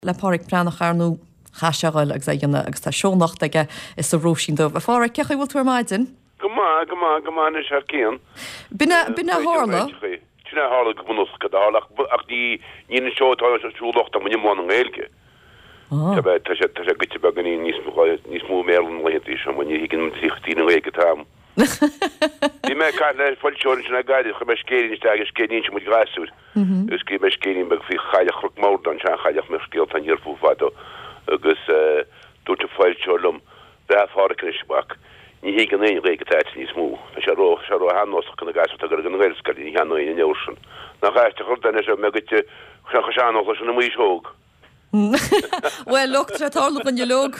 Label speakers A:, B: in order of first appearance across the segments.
A: Le páric breannach arnú chaseáil agus dhéanana agus tá seónacht aige is sa róisín dómh. A fára cecha bhfuil túair maidin?
B: Gomá is ar céan.
A: Bina hála?
B: Tína hála go bhúnach go dálach ach ní seótá súlacht am mán an éilge. Tá sé gote beganí níos mú mélan leintí sem man hígin tína éige tám. Ní me cai le fáilteorin sin a gaiide chu meiscéirín agus céín sem mu glasú. Gus cí meiscéirín be fhí chaileach chruc mór an se chaileach me scéalt an dhearfú fado agus dúirte fáilteorlumm breáthcrisbach. Ní hí gan éon réige táit níos mú. Se ró hannosach chuna gasú a gur an réilscail ní cheanú in neusin. Nach chaiste chudaine se me gote seanach sin na mí hóg.
A: Well, look, tra tála an log.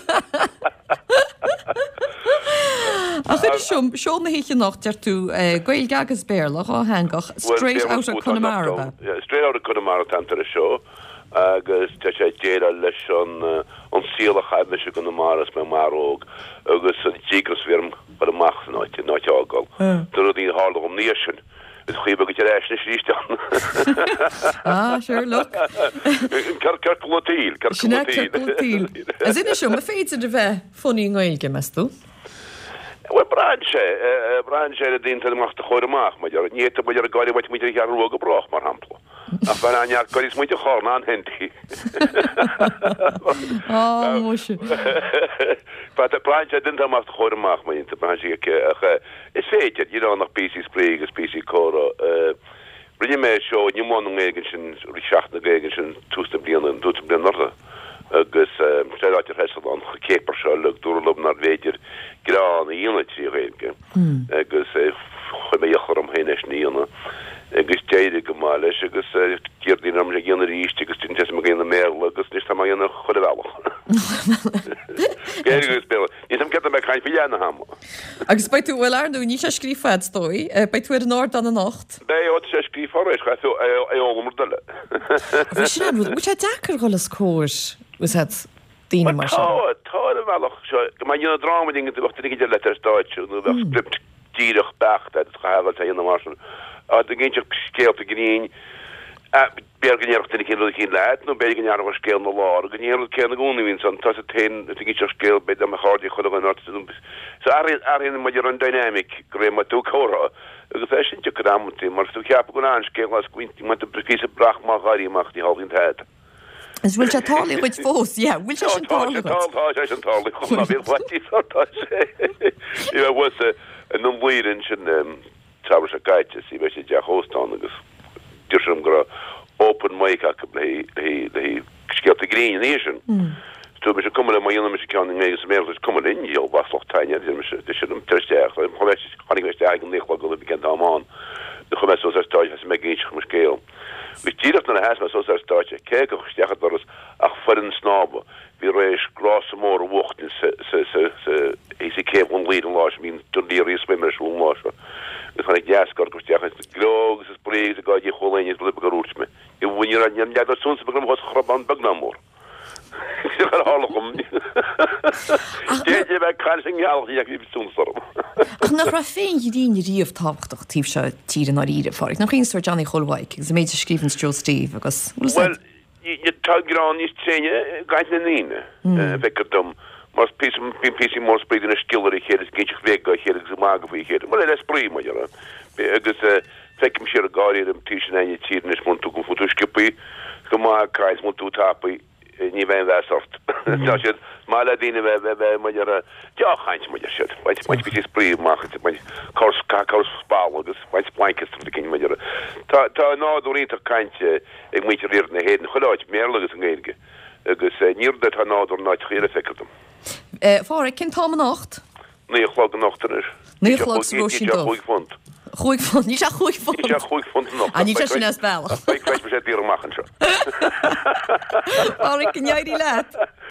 A: A chuir seo na híche nach dear tú gail gagas béarlach á hangach straight out of Connemara.
B: Straight out of Connemara tantar a seo agus te sé déad leis an sílach me se Connemara me maróg agus an tígrasvirm ar amach náit ágal. Dur dín hála om níosin. Is chuobe go éis na sríisteán.
A: Sure, look.
B: Carculatíl.
A: As ina seo, ma féidir de bheith funní nghailge mestú?
B: Well, Brian sé a dínta amach a choir amach, maidir níta maidir a gáir bhaid muidir chear ruga brach mar hampla. A fan anear goir is muidir chorna an hentí.
A: Múise.
B: Brian sé dínta amach a choir amach, maidir Brian sé is féidir, nach PC Sprig agus PC Cora. Rinne me seo, ní mán an éigen sin, seach na éigen sin tústa blian an dúta blian norda. Agus séáitir heán cépar seo le dúrlob nar véidir grán a dionatí réige. Agus chu mé jochar am héines níana. Agus téide go má leis agus tíirdín am ghéanana ríist agus tí me géanana méle agus ní tá dhéanana chud bhealach. Gégus be. Ní am get me caiin fihéanana ham.
A: Agus bei tú bhfuil arnú ní sé scrífad stoi, bei tú an ár an a nacht.
B: Bei ó sé scrífáéis chu éolmar dule.
A: Bhí sin mu sé dechar go las cóir was het dína mar
B: tá bhealach seo go mai dhéanana drámading bachta ige letar stáitú nó bheith splipt díirech becht a chaáil a dhéanana mar. A géintach scéalt a gnín bergannéachta cin cín leit, nó bergannear war scéal na lá, a gnéir céanna gúnaín san tá tein gíteach scéal beit am chádaí chu an ort. So arin maidir an dynamic go ré mar tú chora, agus é sin teramtí, mar tú ceap go an scéal as cuintí man pí a brach má garíach ní hálinn heid.
A: Is bhfuil se tálaí chuid fós, bhfuil se an tálaí.
B: Tá an tálaí chuna bhí bhaití tá sé. I was an bhhuiirin sin tábhar a gaiite sí bheith sé deach hóstán agus dúsm go open mic hí scealt a grín éisian. Tú me se cumna mai me se ceanning mégus mé cum inol waslachtaine sé an tuisteach chonig meiste eigen néchla go begin amán de chu me so stáid me géint chu scéal. Vi tíach na heas me so stáite ke go steachchat war ach fudin snabe vi rééis grasmór wochtin se ke on le lá mín dundí swimmersún lá. Fan ik jaskar go steachchat grogus is brees ga je cholein is lip goút me. Je win an ja soms begram was chraban bagnamór.
A: nach ra féin dín riomh táchtach tíh se tí an áíre fáig. nach chéon Johnny Cholhaig, gus méidir scrífann Joe Steve agus.
B: Well, je taggrán is tséine gait na níine vekadum. Mas PC mór spríd in a skiller chéir is géitich vega chéir go mága fao chéir. Well le sprí mar agus fekim sé a gáir am tí ein tín is mú go futuskipi go má krais mú tú tapi ní bhein bhesoft. Tá sé má le díine bheith maidir deáchaint maidir si. Maid bí sprí mácha cos spáil agus maid plankistum de cin maidir. Tá náúíach kainte ag muidir rir na héan choláid mélagus an ggéige agus níirde tá nádur náid chéile fekadum.
A: Fára cin tá an nacht?
B: Nílá an nachtanis.
A: Nílá chuig font. Chuig font, ní se chuig font.
B: Ní se chuig font nach.
A: A ní se nes bell.
B: Beich me sé dtíar machchan seo.
A: Fára cin éirí leat.